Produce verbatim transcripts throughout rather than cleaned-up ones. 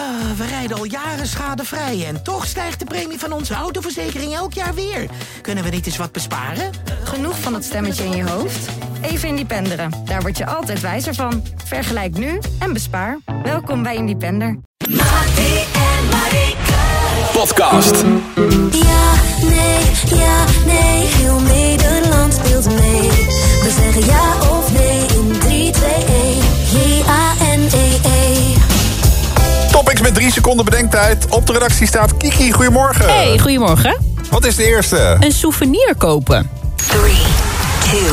We rijden al jaren schadevrij en toch stijgt de premie van onze autoverzekering elk jaar weer. Kunnen we niet eens wat besparen? Genoeg van dat stemmetje in je hoofd? Even Independeren. Daar word je altijd wijzer van. Vergelijk nu en bespaar. Welkom bij Independer. Mattie en Marieke. Podcast. Ja, nee, ja, nee. Heel Nederland speelt mee. We zeggen ja of nee in drie, twee, één. J A N E E. Topics met drie seconden bedenktijd. Op de redactie staat Kiki. Goedemorgen. Hey, goedemorgen. Wat is de eerste? Een souvenir kopen. drie, twee,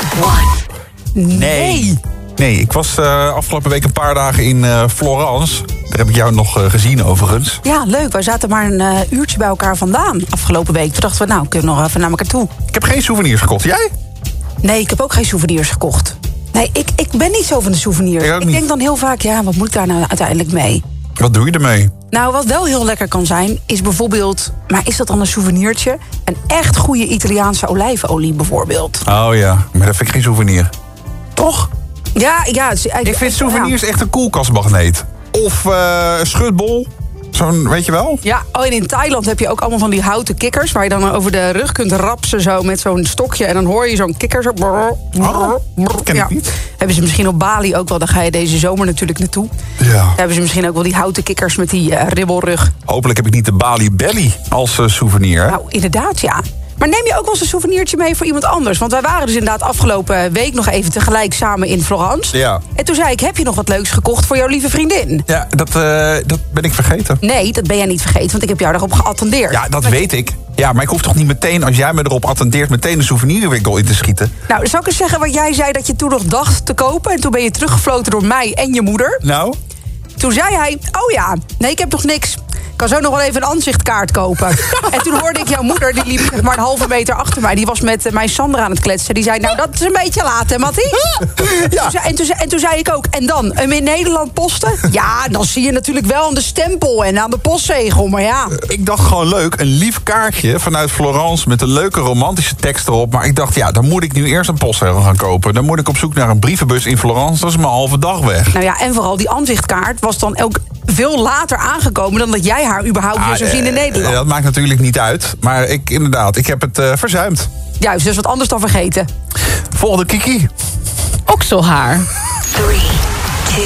één. Nee. Nee, ik was uh, afgelopen week een paar dagen in uh, Florence. Daar heb ik jou nog uh, gezien overigens. Ja, leuk. Wij zaten maar een uh, uurtje bij elkaar vandaan afgelopen week. Toen dachten we, nou, kunnen we nog even naar elkaar toe. Ik heb geen souvenirs gekocht. Jij? Nee, ik heb ook geen souvenirs gekocht. Nee, ik, ik ben niet zo van de souvenirs. Ik ook ik niet. denk dan heel vaak, ja, wat moet ik daar nou uiteindelijk mee? Wat doe je ermee? Nou, wat wel heel lekker kan zijn, is bijvoorbeeld... maar is dat dan een souvenirtje? Een echt goede Italiaanse olijfolie bijvoorbeeld. Oh ja, maar dat vind ik geen souvenir. Toch? Ja, ja. Het is eigenlijk- Ik vind ja. souvenirs echt een koelkastmagneet. Of uh, een schutbol. Zo'n, weet je wel? Ja, oh, en in Thailand heb je ook allemaal van die houten kikkers... waar je dan over de rug kunt rapsen zo met zo'n stokje... en dan hoor je zo'n kikker zo... Oh, dat ken ik ja. niet. Hebben ze misschien op Bali ook wel, daar ga je deze zomer natuurlijk naartoe. Ja. Daar hebben ze misschien ook wel die houten kikkers met die uh, ribbelrug. Hopelijk heb ik niet de Bali Belly als uh, souvenir. Hè? Nou, inderdaad, ja. Maar neem je ook wel eens een souvenirtje mee voor iemand anders? Want wij waren dus inderdaad afgelopen week nog even tegelijk samen in Florence. Ja. En toen zei ik, heb je nog wat leuks gekocht voor jouw lieve vriendin? Ja, dat, uh, dat ben ik vergeten. Nee, dat ben jij niet vergeten, want ik heb jou daarop geattendeerd. Ja, dat weet ik. Ja, maar ik hoef toch niet meteen, als jij me erop attendeert... meteen een souvenirwinkel in te schieten? Nou, zal ik eens zeggen wat jij zei dat je toen nog dacht te kopen... en toen ben je teruggefloten door mij en je moeder. Nou? Toen zei hij, oh ja, nee, ik heb nog niks. Ik kan zo nog wel even een aanzichtkaart kopen. En toen hoorde ik jouw moeder, die liep zeg maar een halve meter achter mij. Die was met uh, mijn Sandra aan het kletsen. Die zei, nou, dat is een beetje laat, hè, Mattie? Ja. Toen zei- en, toen, zei- en toen zei ik ook, en dan? Hem in Nederland posten? Ja, dan zie je natuurlijk wel aan de stempel en aan de postzegel. Maar ja, Ik dacht gewoon leuk, een lief kaartje vanuit Florence... met een leuke romantische tekst erop. Maar ik dacht, ja, dan moet ik nu eerst een postzegel gaan kopen. Dan moet ik op zoek naar een brievenbus in Florence. Dat is mijn halve dag weg. nou ja, en vooral die aanzichtkaart was dan ook veel later aangekomen... dan dat jij haar überhaupt weer zou zien in eh, Nederland. Dat maakt natuurlijk niet uit. Maar ik, inderdaad, ik heb het uh, verzuimd. Juist, dus wat anders dan vergeten. Volgende Kiki. Okselhaar. drie, twee,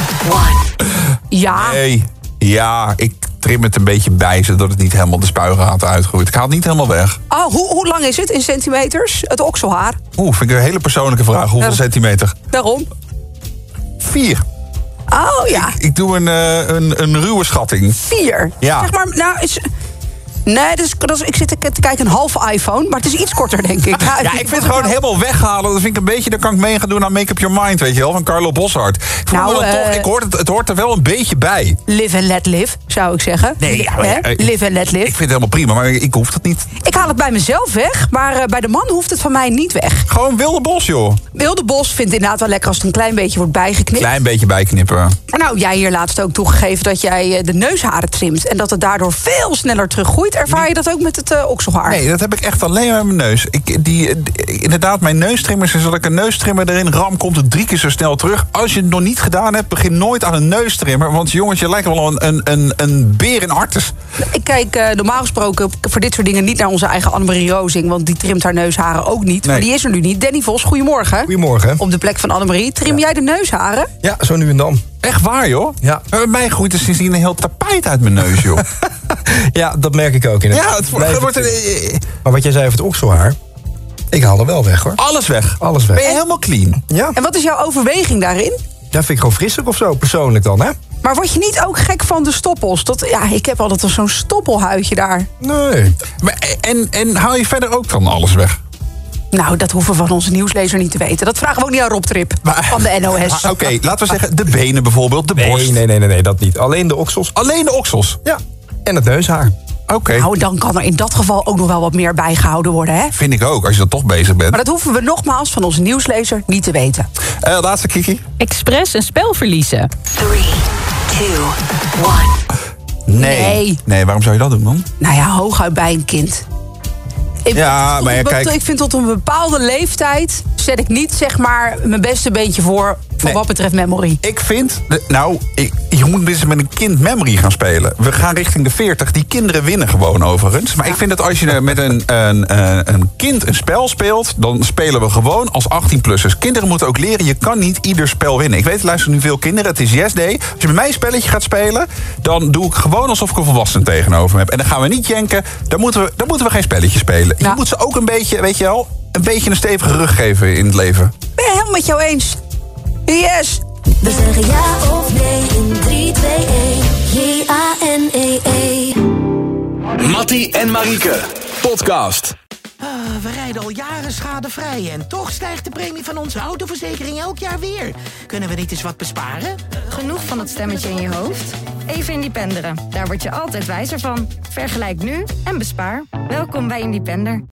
één. Ja, Hey, ja, ik trim het een beetje bij... zodat het niet helemaal de spuigaten uitgroeit. Ik haal het niet helemaal weg. oh, hoe, hoe lang is het in centimeters? Het okselhaar. Oeh, vind ik een hele persoonlijke vraag. Hoeveel Ja. centimeter? Daarom. Vier. Oh ja, Ik doe een, uh, een, een ruwe schatting. vier. Ja. Zeg maar, nou, is, nee, dat is, dat is, ik zit te te kijken een halve iPhone, maar het is iets korter, denk ik. Ja, ik vind het gewoon helemaal weghalen. Dat vind ik een beetje, daar kan ik mee gaan doen aan Make Up Your Mind, weet je wel, van Carlo Boszhard. Ik, voel Nou, me dan eh, toch, ik hoor het, het hoort er wel een beetje bij. Live and let live, zou ik zeggen. Nee, ja, maar Hè? ja, ik- Live and let live. Ik vind het helemaal prima, maar ik hoef dat niet. Ik haal het bij mezelf weg, maar uh, bij de man hoeft het van mij niet weg. Gewoon wilde bos, joh. Wilde Bos vindt inderdaad wel lekker als het een klein beetje wordt bijgeknipt. Klein beetje bijknippen. Nou, jij hier laatst ook toegegeven dat jij uh, de neusharen trimt... en dat het daardoor veel sneller teruggroeit. Ervaar je dat ook met het uh, okselhaar? Nee, dat heb ik echt alleen met mijn neus. Ik, die, die- inderdaad, mijn neustrimmers, als ik een neustrimmer erin ram, komt het drie keer zo snel terug. Als je het nog niet gedaan hebt, begin nooit aan een neustrimmer. Want jongens, je lijkt wel een, een, een, een beer in artis. Ik kijk uh, normaal gesproken voor dit soort dingen niet naar onze eigen Annemarie Rozing... want die trimt haar neusharen ook niet. Nee. Maar die is er nu niet. Danny Vos, goedemorgen. Goedemorgen. Op de plek van Annemarie. Trim jij de neusharen? Ja, zo nu en dan. Echt waar, joh? Ja. Bij mij groeit er sindsdien een heel tapijt uit mijn neus, joh. Ja, dat merk ik ook. In Ja, het wordt... Nee, het wordt het- Maar wat jij zei over het okselhaar, ik haal er wel weg, hoor. alles weg. Alles weg. Ben je helemaal clean? Ja, En wat is jouw overweging daarin? dat vind ik gewoon frisselijk of zo, persoonlijk dan, hè? Maar word je niet ook gek van de stoppels? Dat, ja, ik heb altijd wel zo'n stoppelhuidje daar. Nee. Maar, en, en haal je verder ook dan alles weg? Nou, dat hoeven we van onze nieuwslezer niet te weten. Dat vragen we ook niet aan Rob Trip Maar- van de N O S. Ah, Oké, laten we zeggen de benen bijvoorbeeld, de borst. Nee, nee, nee, nee, nee, dat niet. Alleen de oksels. Alleen de oksels? Ja. En het neushaar. Oké, Nou, dan kan er in dat geval ook nog wel wat meer bijgehouden worden, hè? vind ik ook, als je dan toch bezig bent. Maar dat hoeven we nogmaals van onze nieuwslezer niet te weten. Eh, laatste Kiki. Expres een spel verliezen. drie, twee, één. Nee. Nee. Nee, waarom zou je dat doen dan? Nou ja, hooguit bij een kind. Ik, Ja, tot- maar ja, tot- kijk- Ik vind tot een bepaalde leeftijd zet ik niet zeg maar mijn beste beentje voor Voor Nee. wat betreft memory. Ik vind, de- nou, ik, je moet dus met een kind memory gaan spelen. We gaan richting de veertig. Die kinderen winnen gewoon overigens. Maar ik vind dat als je met een, een, een, een kind een spel speelt, dan spelen we gewoon als achttien-plussers. Kinderen moeten ook leren, je kan niet ieder spel winnen. Ik weet, er luisteren nu veel kinderen, het is yes day. Als je met mij een spelletje gaat spelen, dan doe ik gewoon alsof ik een volwassene tegenover me heb. En dan gaan we niet janken, dan moeten we, dan moeten we geen spelletje spelen. Je Ja. moet ze ook een beetje, weet je wel, een beetje een stevige rug geven in het leven. Ben je helemaal met jou eens? Yes. We zeggen ja of nee in drie, twee, één. J A N E E. Mattie en Marieke, podcast. Ah, we rijden al jaren schadevrij en toch stijgt de premie van onze autoverzekering elk jaar weer. Kunnen we niet eens wat besparen? Genoeg van dat stemmetje in je hoofd? Even Independeren. Daar word je altijd wijzer van. Vergelijk nu en bespaar. Welkom bij Independer.